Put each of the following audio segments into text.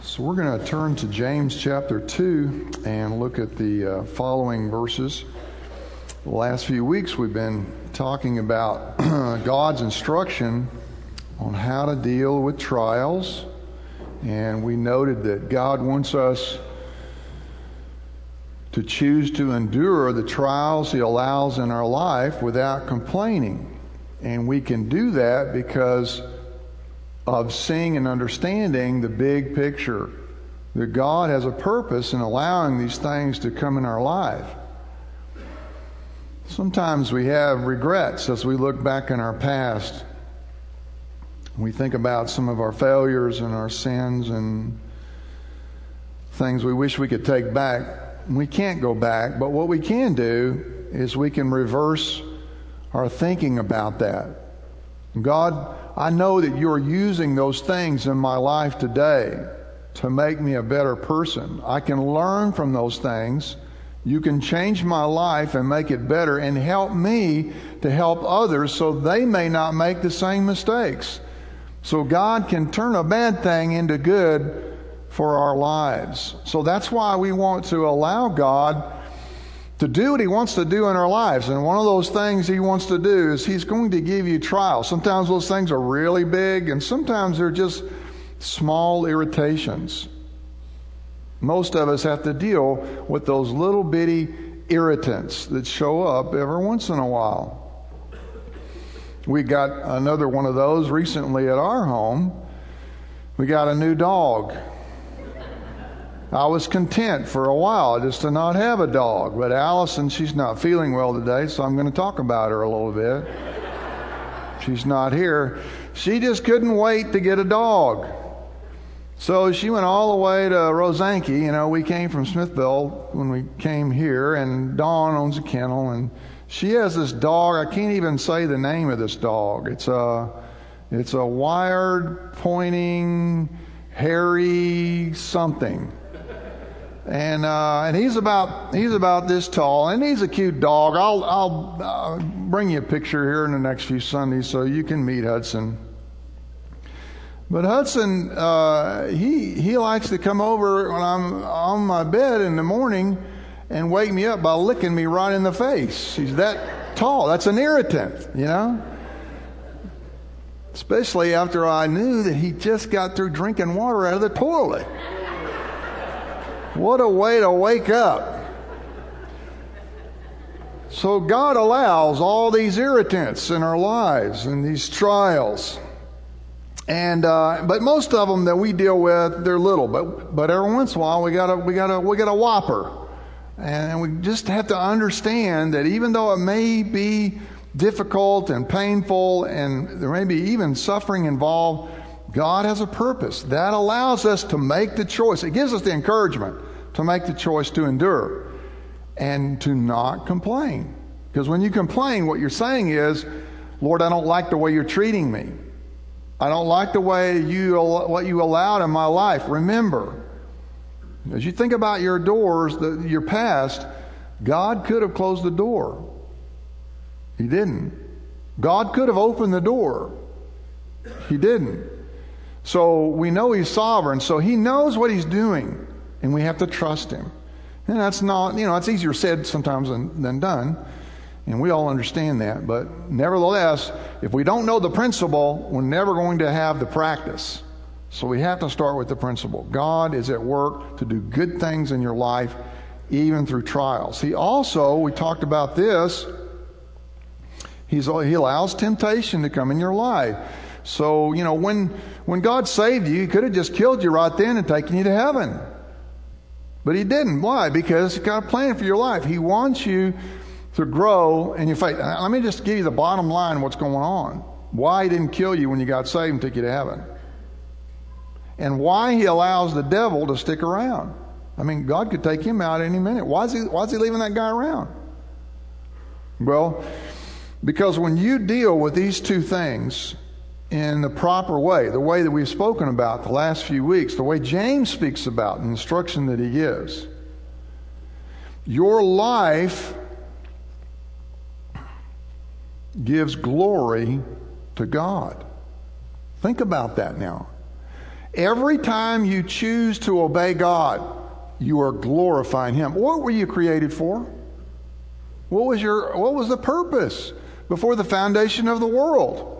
So we're going to turn to James chapter 2 and look at the following verses. The last few weeks we've been talking about God's instruction on how to deal with trials. And we noted that God wants us to choose to endure the trials He allows in our life without complaining. And we can do that because of seeing and understanding the big picture, that God has a purpose in allowing these things to come in our life. Sometimes we have regrets as we look back in our past. We think about some of our failures and our sins and things we wish we could take back. We can't go back, but what we can do is we can reverse our thinking about that. God, I know that you're using those things in my life today to make me a better person. I can learn from those things. You can change my life and make it better and help me to help others so they may not make the same mistakes. So God can turn a bad thing into good for our lives. So that's why we want to allow God to do what He wants to do in our lives. And one of those things He wants to do is He's going to give you trials. Sometimes those things are really big, and sometimes they're just small irritations. Most of us have to deal with those little bitty irritants that show up every once in a while. We got another one of those recently at our home. We got a new dog. I was content for a while just to not have a dog. But Allison, she's not feeling well today, so I'm going to talk about her a little bit. She's not here. She just couldn't wait to get a dog. So she went all the way to Rosanke. You know, we came from Smithville when we came here, and Dawn owns a kennel, and she has this dog. I can't even say the name of this dog. It's a wired, pointing, hairy something. And he's about this tall, and he's a cute dog. I'll bring you a picture here in the next few Sundays so you can meet Hudson. But Hudson, he likes to come over when I'm on my bed in the morning and wake me up by licking me right in the face. He's that tall. That's an irritant, you know. Especially after I knew that he just got through drinking water out of the toilet. What a way to wake up. So God allows all these irritants in our lives and these trials. And but most of them that we deal with, they're little. But every once in a while we got a whopper. And we just have to understand that even though it may be difficult and painful and there may be even suffering involved, God has a purpose. That allows us to make the choice. It gives us the encouragement to make the choice to endure and to not complain. Because when you complain, what you're saying is, Lord, I don't like the way you're treating me. I don't like the way what you allowed in my life. Remember, as you think about your doors, your past, God could have closed the door. He didn't. God could have opened the door. He didn't. So we know He's sovereign, so He knows what He's doing, and we have to trust Him. And that's not, it's easier said sometimes than done, and we all understand that. But nevertheless, if we don't know the principle, we're never going to have the practice. So we have to start with the principle. God is at work to do good things in your life, even through trials. He also, we talked about this, He allows temptation to come in your life. So, when God saved you, He could have just killed you right then and taken you to heaven. But He didn't. Why? Because He's got a plan for your life. He wants you to grow in your faith. Let me just give you the bottom line of what's going on. Why He didn't kill you when you got saved and took you to heaven. And why He allows the devil to stick around. God could take him out any minute. Why is he leaving that guy around? Well, because when you deal with these two things in the proper way, the way that we've spoken about the last few weeks, the way James speaks about the instruction that he gives, your life gives glory to God. Think about that now. Every time you choose to obey God, you are glorifying Him. What were you created for? What was the purpose before the foundation of the world?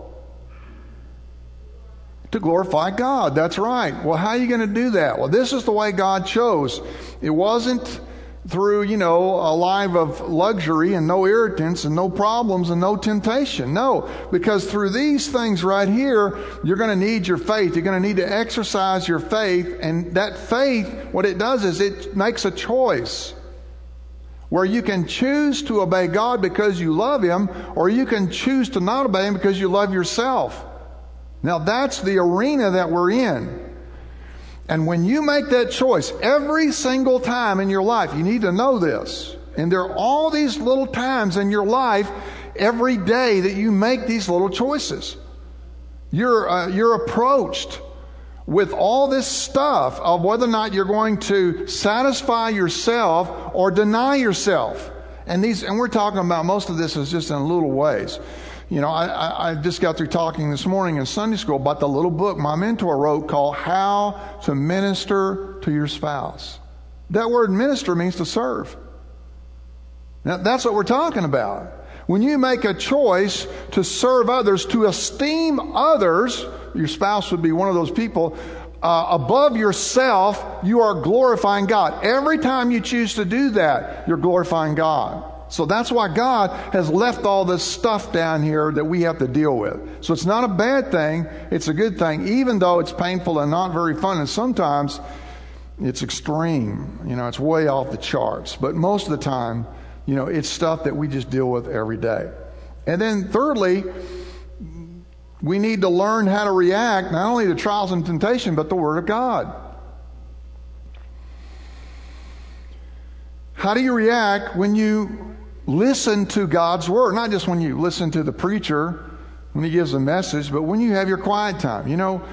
To glorify God. That's right. Well, how are you going to do that? Well, this is the way God chose. It wasn't through, a life of luxury and no irritants and no problems and no temptation. No, because through these things right here, you're going to need your faith. You're going to need to exercise your faith. And that faith, what it does is it makes a choice where you can choose to obey God because you love Him, or you can choose to not obey Him because you love yourself. Now that's the arena that we're in. And when you make that choice, every single time in your life, you need to know this. And there are all these little times in your life, every day, that you make these little choices. You're approached with all this stuff of whether or not you're going to satisfy yourself or deny yourself. And we're talking about most of this is just in little ways. I just got through talking this morning in Sunday school about the little book my mentor wrote called How to Minister to Your Spouse. That word minister means to serve. Now, that's what we're talking about. When you make a choice to serve others, to esteem others, your spouse would be one of those people, above yourself, you are glorifying God. Every time you choose to do that, you're glorifying God. So that's why God has left all this stuff down here that we have to deal with. So it's not a bad thing. It's a good thing, even though it's painful and not very fun. And sometimes it's extreme. It's way off the charts. But most of the time, it's stuff that we just deal with every day. And then thirdly, we need to learn how to react not only to trials and temptation, but the Word of God. How do you react when you listen to God's Word? Not just when you listen to the preacher when he gives a message, but when you have your quiet time.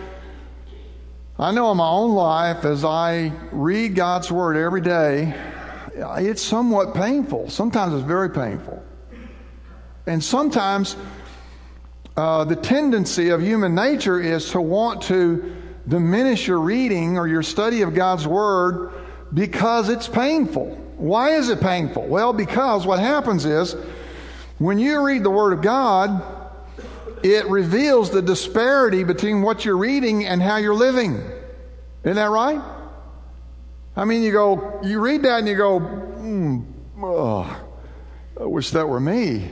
I know in my own life, as I read God's Word every day, it's somewhat painful. Sometimes it's very painful. And sometimes the tendency of human nature is to want to diminish your reading or your study of God's Word because it's painful. Why is it painful? Well, because what happens is when you read the Word of God, it reveals the disparity between what you're reading and how you're living. Isn't that right? I mean, you read that and you go, I wish that were me.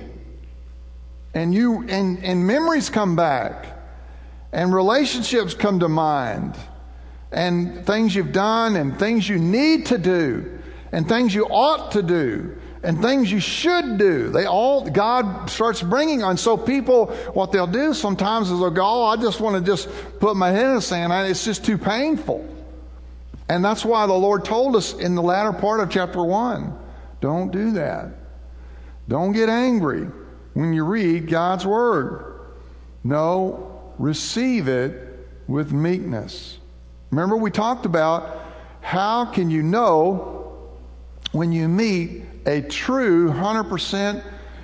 And memories come back, and relationships come to mind, and things you've done, and things you need to do, and things you ought to do, and things you should do. God starts bringing on. So people, what they'll do sometimes is they'll go, I just want to just put my head in the sand. It's just too painful. And that's why the Lord told us in the latter part of chapter 1, don't do that. Don't get angry when you read God's Word. No, receive it with meekness. Remember, we talked about how can you know when you meet a true 100%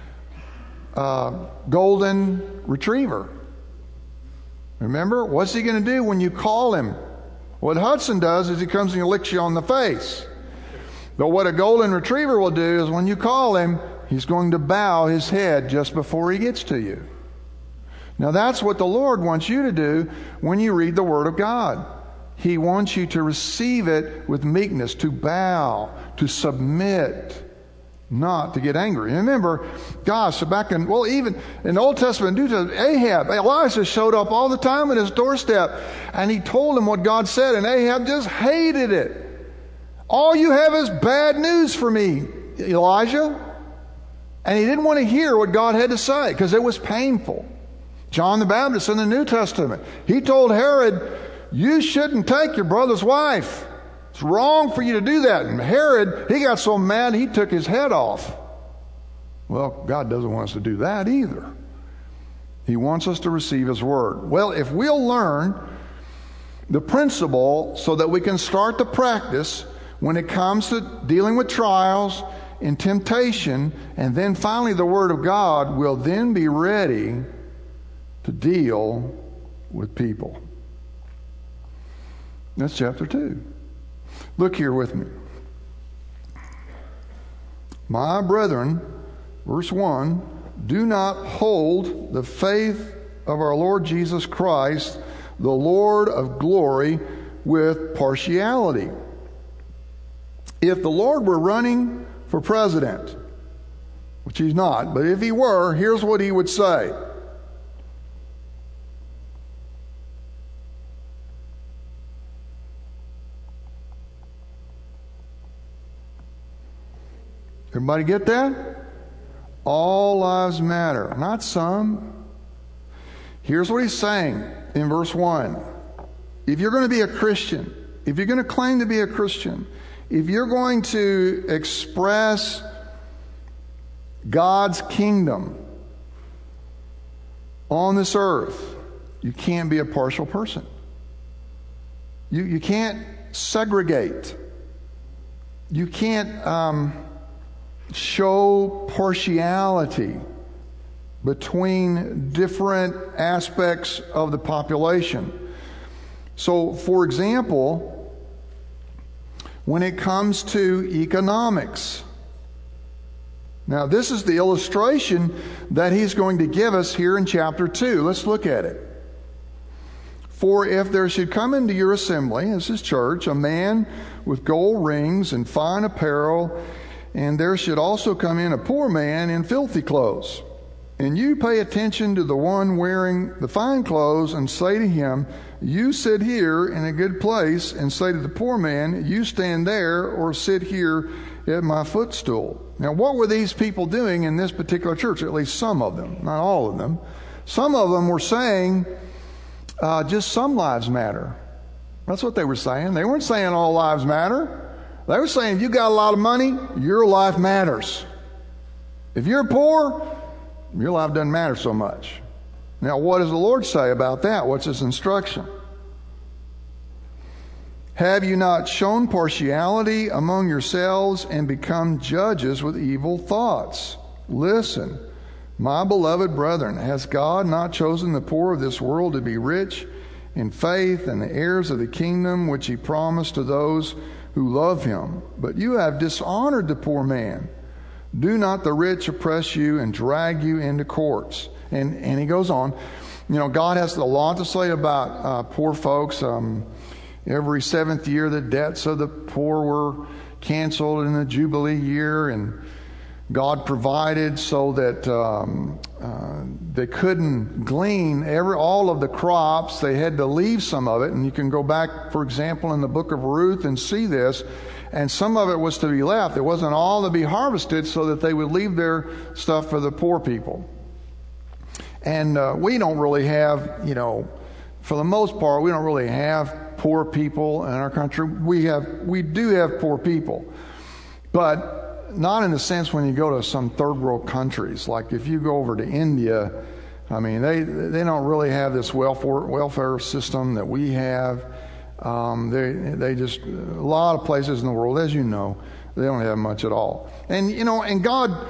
golden retriever. Remember, what's he going to do when you call him? What Hudson does is he comes and he licks you on the face. But what a golden retriever will do is when you call him, he's going to bow his head just before he gets to you. Now that's what the Lord wants you to do when you read the Word of God. He wants you to receive it with meekness, to bow, to submit, not to get angry. Remember, gosh, even in the Old Testament, due to Ahab, Elijah showed up all the time at his doorstep, and he told him what God said, and Ahab just hated it. All you have is bad news for me, Elijah. And he didn't want to hear what God had to say because it was painful. John the Baptist in the New Testament, he told Herod, you shouldn't take your brother's wife. It's wrong for you to do that. And Herod, he got so mad he took his head off. Well, God doesn't want us to do that either. He wants us to receive His Word. Well, if we'll learn the principle so that we can start to practice when it comes to dealing with trials and temptation, and then finally the Word of God, will then be ready to deal with people. That's chapter 2. Look here with me. My brethren, verse 1, do not hold the faith of our Lord Jesus Christ, the Lord of glory, with partiality. If the Lord were running for president, which he's not, but if he were, here's what he would say. Everybody get that? All lives matter, not some. Here's what he's saying in verse 1. If you're going to be a Christian, if you're going to claim to be a Christian, if you're going to express God's kingdom on this earth, you can't be a partial person. You can't segregate. You can't show partiality between different aspects of the population. So, for example, when it comes to economics, now this is the illustration that he's going to give us here in chapter 2. Let's look at it. For if there should come into your assembly, this is church, a man with gold rings and fine apparel, and there should also come in a poor man in filthy clothes, and you pay attention to the one wearing the fine clothes and say to him, you sit here in a good place, and say to the poor man, you stand there or sit here at my footstool. Now, what were these people doing in this particular church? At least some of them, not all of them. Some of them were saying, just some lives matter. That's what they were saying. They weren't saying all lives matter. They were saying, if you got a lot of money, your life matters. If you're poor, your life doesn't matter so much. Now, what does the Lord say about that? What's his instruction? Have you not shown partiality among yourselves and become judges with evil thoughts? Listen, my beloved brethren, has God not chosen the poor of this world to be rich in faith and the heirs of the kingdom which he promised to those who love him? But you have dishonored the poor man. Do not the rich oppress you and drag you into courts? And he goes on. You know, God has a lot to say about poor folks. Every 7th year, the debts of the poor were canceled in the Jubilee year, and God provided so that they couldn't glean all of the crops. They had to leave some of it. And you can go back, for example, in the book of Ruth and see this. And some of it was to be left. It wasn't all to be harvested, so that they would leave their stuff for the poor people. And we don't really have, for the most part, we don't really have poor people in our country. We do have poor people, but not in the sense when you go to some third world countries. Like if you go over to India, I mean, they don't really have this welfare system that we have. They just, a lot of places in the world, as you know, they don't have much at all. And, and God,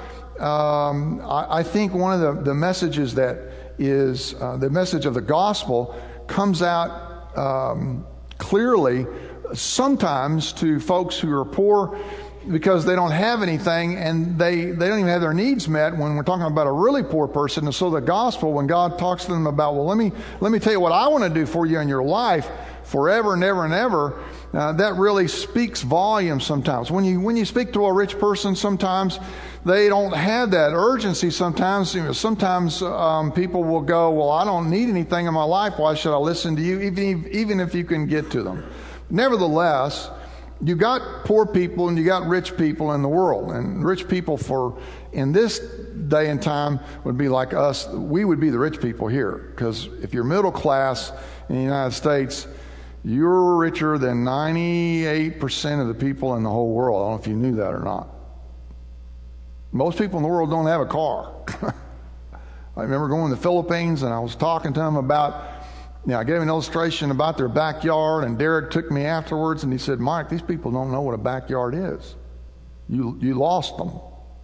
I think one of the messages that is the message of the gospel comes out clearly sometimes to folks who are poor because they don't have anything, and they don't even have their needs met when we're talking about a really poor person. And so the gospel, when God talks to them about, well, let me tell you what I want to do for you in your life forever and ever and ever, that really speaks volumes sometimes. When you speak to a rich person, sometimes they don't have that urgency. Sometimes people will go, well, I don't need anything in my life. Why should I listen to you? Even if you can get to them. Nevertheless, you got poor people and you got rich people in the world. And rich people in this day and time would be like us. We would be the rich people here. Because if you're middle class in the United States, you're richer than 98% of the people in the whole world. I don't know if you knew that or not. Most people in the world don't have a car. I remember going to the Philippines and I was talking to them about, I gave an illustration about their backyard, and Derek took me afterwards and he said, Mike, these people don't know what a backyard is. You lost them.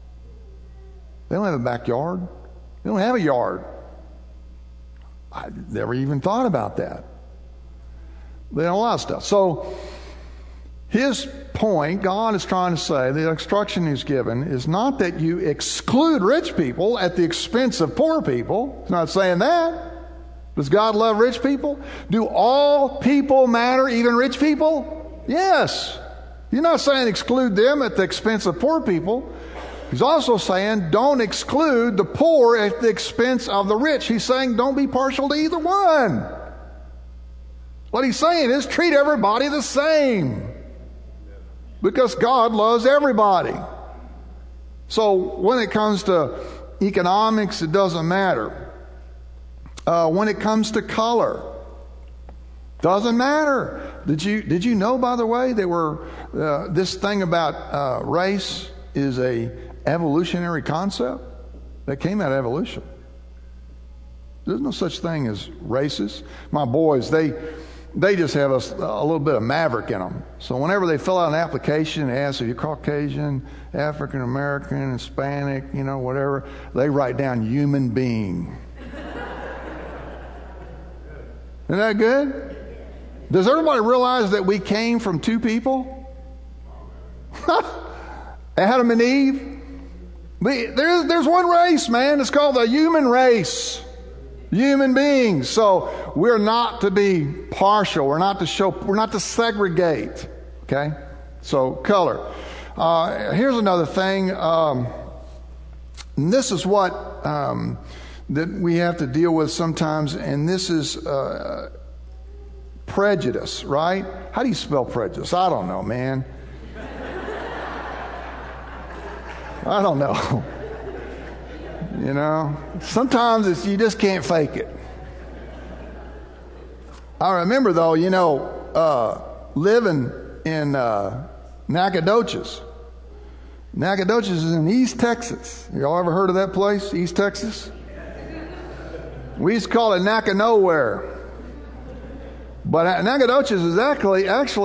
They don't have a backyard. They don't have a yard. I never even thought about that. They know a lot of stuff. So his point, God is trying to say, the instruction he's given is not that you exclude rich people at the expense of poor people. He's not saying that. Does God love rich people? Do all people matter, even rich people? Yes. He's not saying exclude them at the expense of poor people. He's also saying don't exclude the poor at the expense of the rich. He's saying don't be partial to either one. What he's saying is treat everybody the same, because God loves everybody. So when it comes to economics, it doesn't matter. When it comes to color, doesn't matter. Did you know, by the way, this thing about race is a evolutionary concept that came out of evolution. There's no such thing as races. My boys, they just have a little bit of maverick in them. So whenever they fill out an application and ask if you're Caucasian, African American, Hispanic, whatever, they write down human being. Isn't that good? Does everybody realize that we came from two people? Adam and Eve. There's one race, man. It's called the human race. Human beings. So we're not to be partial. We're not to segregate. Okay? So color. Here's another thing. And this is what that we have to deal with sometimes, and this is prejudice, right? How do you spell prejudice? I don't know, man. I don't know. Sometimes you just can't fake it. I remember, though, living in Nacogdoches. Nacogdoches is in East Texas. Y'all ever heard of that place, East Texas? We used to call it Naca Nowhere. But Nacogdoches is actually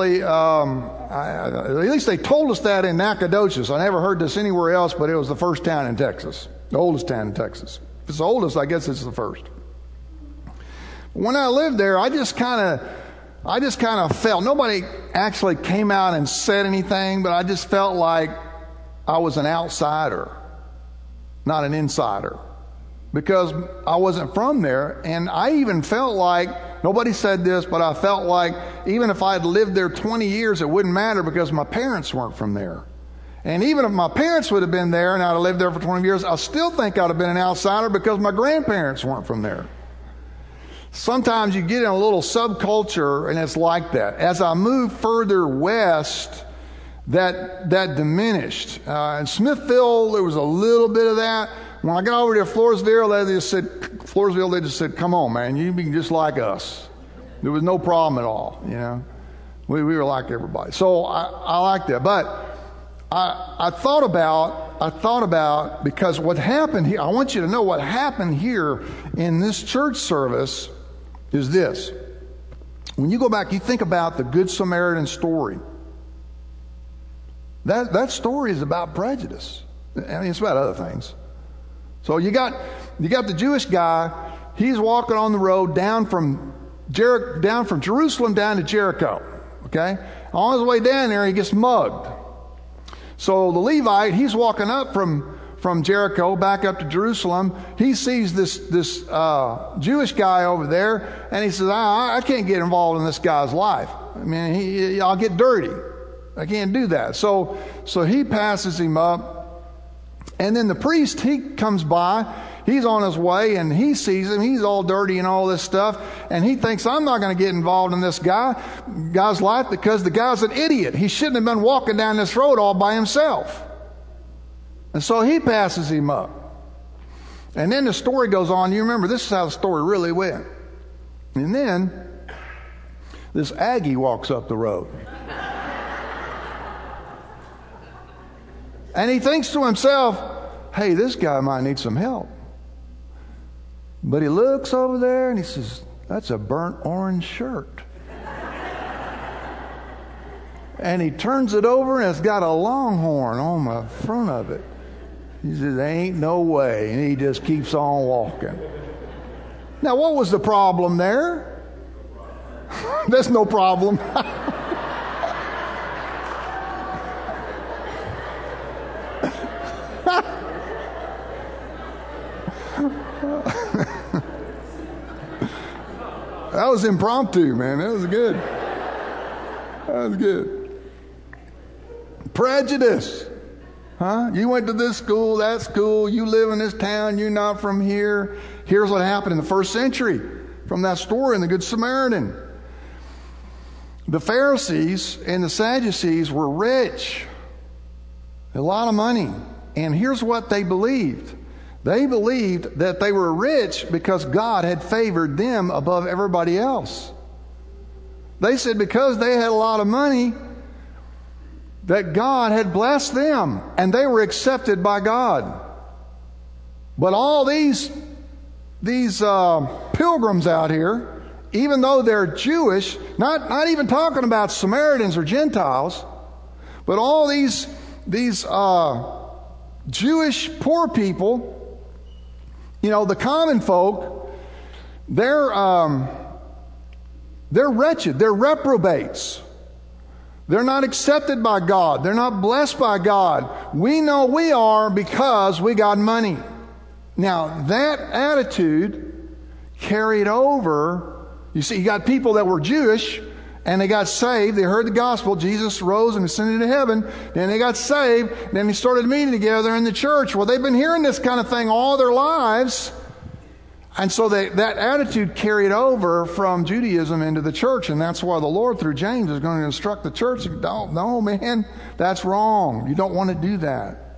at least they told us that in Nacogdoches. I never heard this anywhere else, but it was the first town in Texas. The oldest town in Texas. If it's the oldest, I guess it's the first. When I lived there, I just kind of felt, nobody actually came out and said anything, but I just felt like I was an outsider, not an insider, because I wasn't from there. And I even felt like, nobody said this, but I felt like even if I had lived there 20 years, it wouldn't matter because my parents weren't from there. And even if my parents would have been there and I'd have lived there for 20 years, I still think I'd have been an outsider because my grandparents weren't from there. Sometimes you get in a little subculture and it's like that. As I moved further west, that diminished. In Smithville, there was a little bit of that. When I got over to Floresville, they just said, come on, man, you be just like us. There was no problem at all, We were like everybody. So I like that. But I thought about, because what happened here, I want you to know what happened here in this church service is this. When you go back, you think about the Good Samaritan story. That story is about prejudice. I mean, it's about other things. So you got the Jewish guy. He's walking on the road down from Jerusalem down to Jericho. Okay, on his way down there, he gets mugged. So the Levite, he's walking up from Jericho back up to Jerusalem. He sees this Jewish guy over there, and he says, I can't get involved in this guy's life. I mean, I'll get dirty. I can't do that. So he passes him up. And then the priest, he comes by. He's on his way, and he sees him. He's all dirty and all this stuff. And he thinks, I'm not going to get involved in this guy's life because the guy's an idiot. He shouldn't have been walking down this road all by himself. And so he passes him up. And then the story goes on. You remember, this is how the story really went. And then this Aggie walks up the road. And he thinks to himself, hey, this guy might need some help. But he looks over there and he says, that's a burnt orange shirt. And he turns it over and it's got a longhorn on the front of it. He says, ain't no way. And he just keeps on walking. Now, what was the problem there? That's no problem. That was impromptu, man. That was good. That was good. Prejudice. Huh? You went to this school, that school, you live in this town, you're not from here. Here's what happened in the first century from that story in the Good Samaritan. The Pharisees and the Sadducees were rich. A lot of money. And here's what they believed. They believed that they were rich because God had favored them above everybody else. They said because they had a lot of money, that God had blessed them and they were accepted by God. But all these pilgrims out here, even though they're Jewish, not even talking about Samaritans or Gentiles, but all these Jewish poor people, the common folk, they're wretched. They're reprobates. They're not accepted by God. They're not blessed by God. We know we are because we got money. Now, that attitude carried over. You see, you got people that were Jewish and they got saved. They heard the gospel. Jesus rose and ascended to heaven. Then they got saved. Then they started meeting together in the church. Well, they've been hearing this kind of thing all their lives. And so that attitude carried over from Judaism into the church. And that's why the Lord, through James, is going to instruct the church. No, man, that's wrong. You don't want to do that.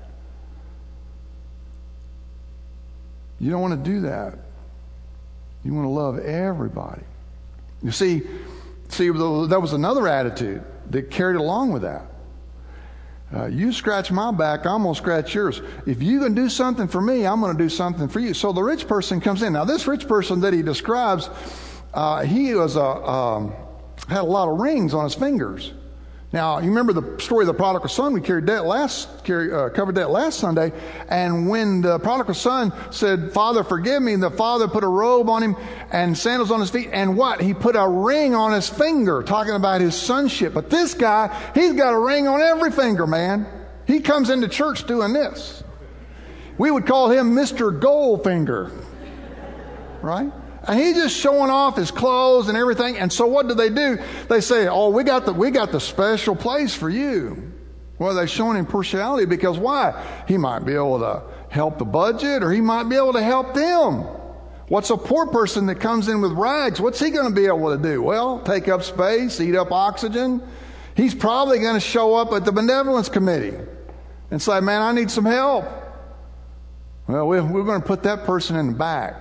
You don't want to do that. You want to love everybody. You see, there was another attitude that carried along with that. You scratch my back, I'm going to scratch yours. If you can do something for me, I'm going to do something for you. So the rich person comes in. Now, this rich person that he describes, he was had a lot of rings on his fingers. Now, you remember the story of the prodigal son? We covered that last Sunday. And when the prodigal son said, "Father, forgive me," the father put a robe on him and sandals on his feet. And what? He put a ring on his finger, talking about his sonship. But this guy, he's got a ring on every finger, man. He comes into church doing this. We would call him Mr. Goldfinger. Right? And he's just showing off his clothes and everything. And so what do? They say, "Oh, we got the special place for you." Well, they're showing him partiality because why? He might be able to help the budget, or he might be able to help them. What's a poor person that comes in with rags? What's he going to be able to do? Well, take up space, eat up oxygen. He's probably going to show up at the benevolence committee and say, "Man, I need some help." Well, we're going to put that person in the back.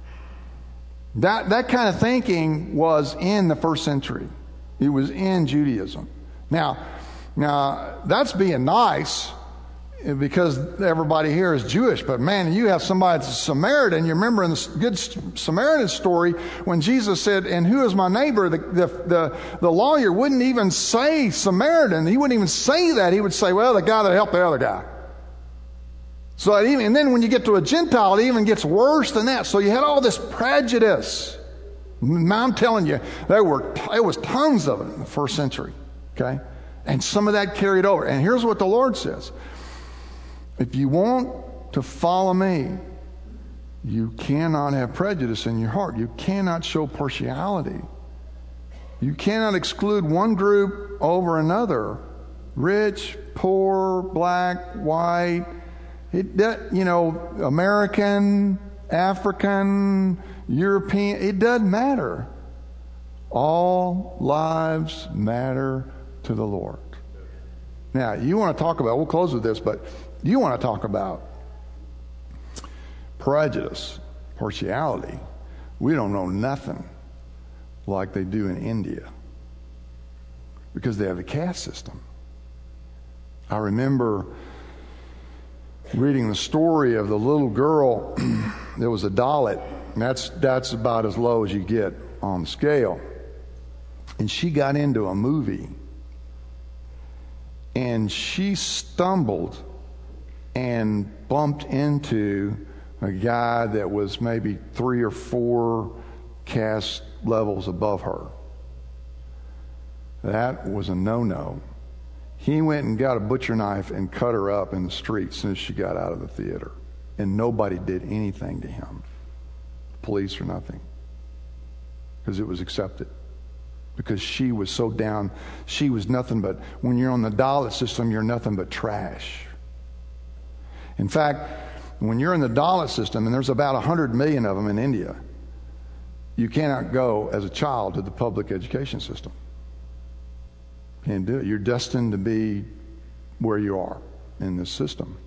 That kind of thinking was in the first century. It was in Judaism. Now that's being nice because everybody here is Jewish. But man, you have somebody that's a Samaritan. You remember in the Good Samaritan story when Jesus said, "And who is my neighbor?" The lawyer wouldn't even say Samaritan. He wouldn't even say that. He would say, "Well, the guy that helped the other guy." So and then when you get to a Gentile, it even gets worse than that. So you had all this prejudice. I'm telling you, there was tons of it in the first century. Okay? And some of that carried over. And here's what the Lord says. If you want to follow me, you cannot have prejudice in your heart. You cannot show partiality. You cannot exclude one group over another. Rich, poor, black, white, American, African, European, it doesn't matter. All lives matter to the Lord. Now, you want to talk about, we'll close with this, but you want to talk about prejudice, partiality. We don't know nothing like they do in India because they have a caste system. I remember reading the story of the little girl that was a Dalit. And that's about as low as you get on the scale. And she got into a movie. And she stumbled and bumped into a guy that was maybe 3 or 4 caste levels above her. That was a no-no. He went and got a butcher knife and cut her up in the street as soon as she got out of the theater. And nobody did anything to him. Police or nothing. Because it was accepted. Because she was so down. She was nothing but, when you're on the Dalit system, you're nothing but trash. In fact, when you're in the Dalit system, and there's about 100 million of them in India, you cannot go as a child to the public education system. Can't do it. You're destined to be where you are in this system.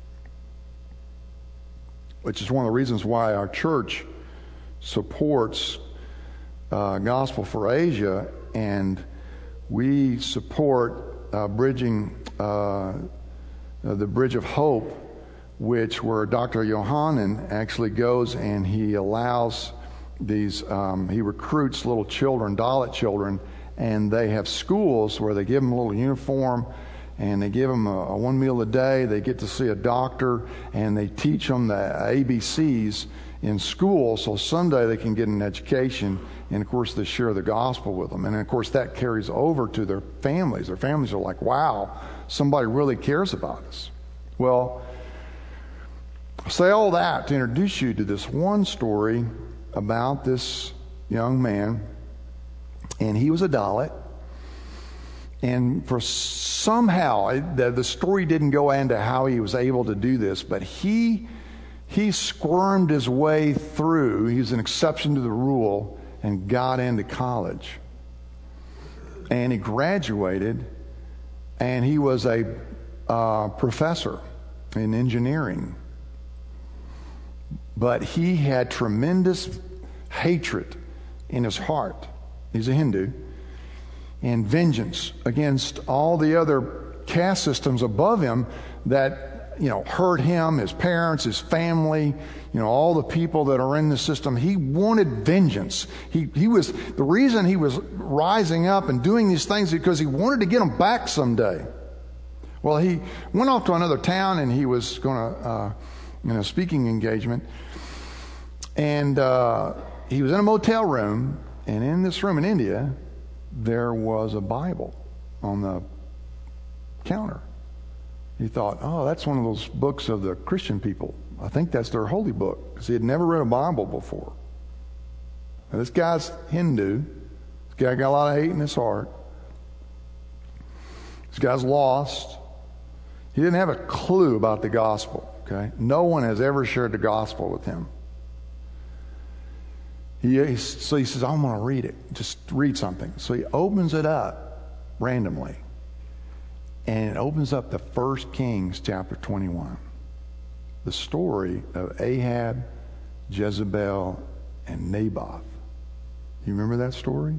Which is one of the reasons why our church supports Gospel for Asia, and we support bridging the Bridge of Hope, where Dr. Yohanan actually goes and he allows these, he recruits little children, Dalit children, and they have schools where they give them a little uniform and they give them a one meal a day. They get to see a doctor and they teach them the ABCs in school, so Sunday they can get an education, and of course they share the gospel with them. And of course that carries over to their families. Their families are like, wow, somebody really cares about us. Well, I say all that to introduce you to this one story about this young man, and he was a Dalit, and for somehow the story didn't go into how he was able to do this, but he squirmed his way through. He was an exception to the rule and got into college, and he graduated, and he was a professor in engineering. But he had tremendous hatred in his heart. He's a Hindu. And vengeance against all the other caste systems above him that, hurt him, his parents, his family, all the people that are in the system. He wanted vengeance. He was, the reason he was rising up and doing these things because he wanted to get them back someday. Well, he went off to another town and he was going to, in a speaking engagement. And he was in a motel room, and in this room in India, there was a Bible on the counter. He thought, oh, that's one of those books of the Christian people. I think that's their holy book, because he had never read a Bible before. Now, this guy's Hindu. This guy got a lot of hate in his heart. This guy's lost. He didn't have a clue about the gospel. Okay, no one has ever shared the gospel with him. So he says, I'm going to read it. Just read something. So he opens it up randomly. And it opens up the 1 Kings chapter 21. The story of Ahab, Jezebel, and Naboth. You remember that story?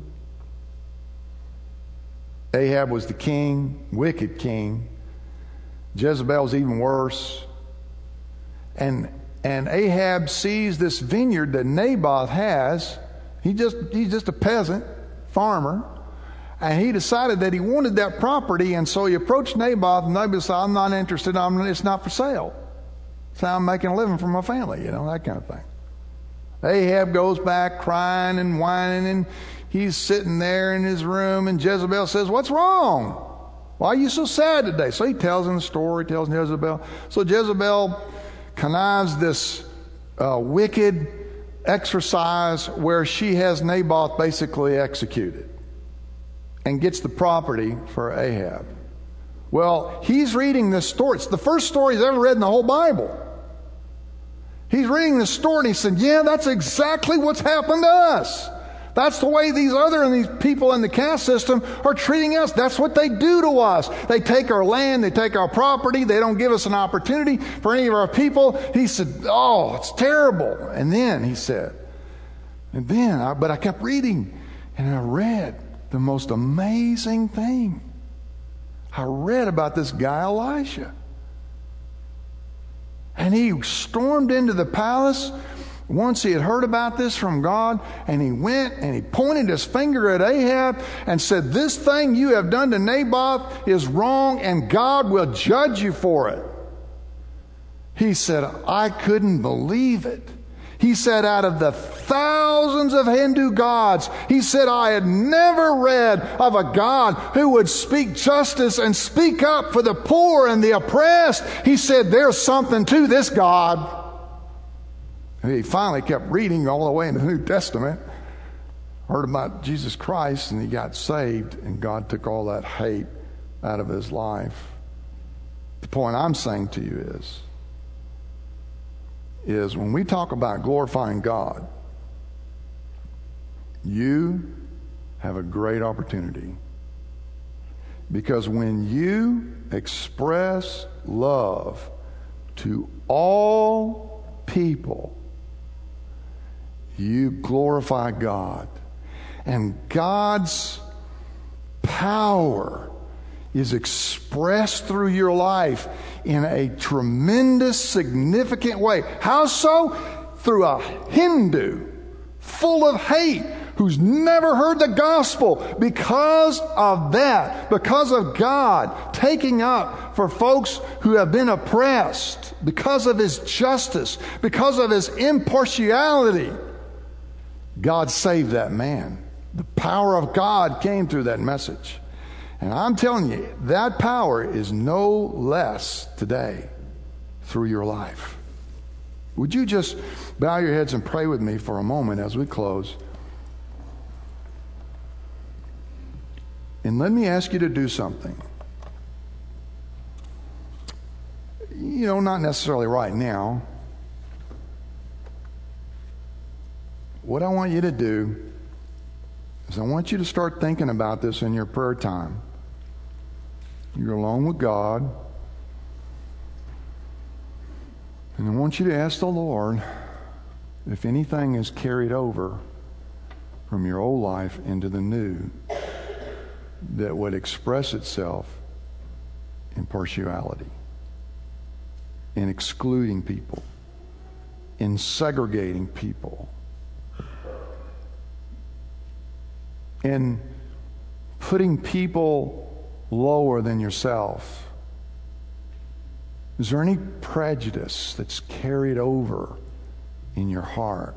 Ahab was the king, wicked king. Jezebel's even worse. And Ahab sees this vineyard that Naboth has. He's just a peasant, farmer. And he decided that he wanted that property, and so he approached Naboth, and Naboth said, I'm not interested, it's not for sale. So I'm making a living for my family, that kind of thing. Ahab goes back crying and whining, and he's sitting there in his room, and Jezebel says, what's wrong? Why are you so sad today? So he tells him the story, tells Jezebel. So Jezebel connives this wicked exercise where she has Naboth basically executed and gets the property for Ahab. Well, he's reading this story. It's the first story he's ever read in the whole Bible. He's reading this story and he said, yeah, that's exactly what's happened to us. That's the way these people in the caste system are treating us. That's what they do to us. They take our land, they take our property, they don't give us an opportunity for any of our people. He said, oh, it's terrible. And then he said, but I kept reading, and I read the most amazing thing. I read about this guy Elisha. And he stormed into the palace once he had heard about this from God, and he went and he pointed his finger at Ahab and said, this thing you have done to Naboth is wrong, and God will judge you for it. He said, I couldn't believe it. He said, out of the thousands of Hindu gods, he said, I had never read of a God who would speak justice and speak up for the poor and the oppressed. He said, there's something to this God. And he finally kept reading all the way into the New Testament, heard about Jesus Christ, and he got saved, and God took all that hate out of his life. The point I'm saying to you is when we talk about glorifying God, you have a great opportunity. Because when you express love to all people, you glorify God. And God's power is expressed through your life in a tremendous, significant way. How so? Through a Hindu full of hate who's never heard the gospel. Because of that, because of God taking up for folks who have been oppressed, because of His justice, because of His impartiality, God saved that man. The power of God came through that message. And I'm telling you, that power is no less today through your life. Would you just bow your heads and pray with me for a moment as we close? And let me ask you to do something. You know, not necessarily right now. What I want you to do is I want you to start thinking about this in your prayer time. You're alone with God. And I want you to ask the Lord if anything is carried over from your old life into the new that would express itself in partiality, in excluding people, in segregating people, in putting people lower than yourself. Is there any prejudice that's carried over in your heart?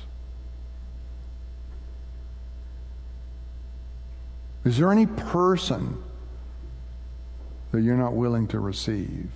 Is there any person that you're not willing to receive?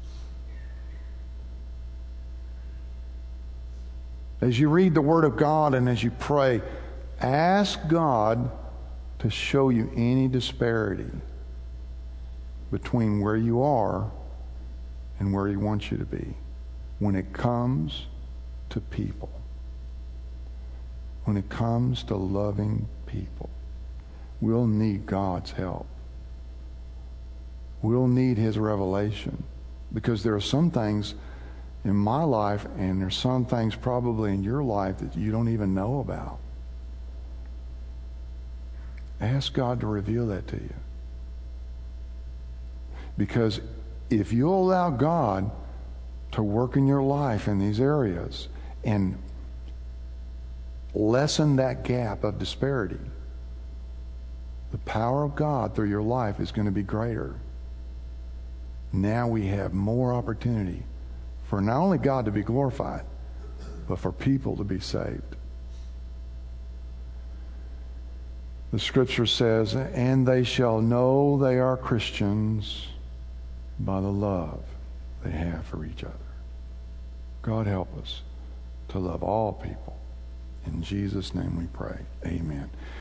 As you read the Word of God and as you pray, ask God to show you any disparity between where you are and where He wants you to be when it comes to people, when it comes to loving people. We'll need God's help. We'll need His revelation, because there are some things in my life, and there's some things probably in your life that you don't even know about. Ask God to reveal that to you. Because if you allow God to work in your life in these areas and lessen that gap of disparity, the power of God through your life is going to be greater. Now we have more opportunity for not only God to be glorified, but for people to be saved. The scripture says, and they shall know they are Christians by the love they have for each other. God help us to love all people. In Jesus' name we pray. Amen.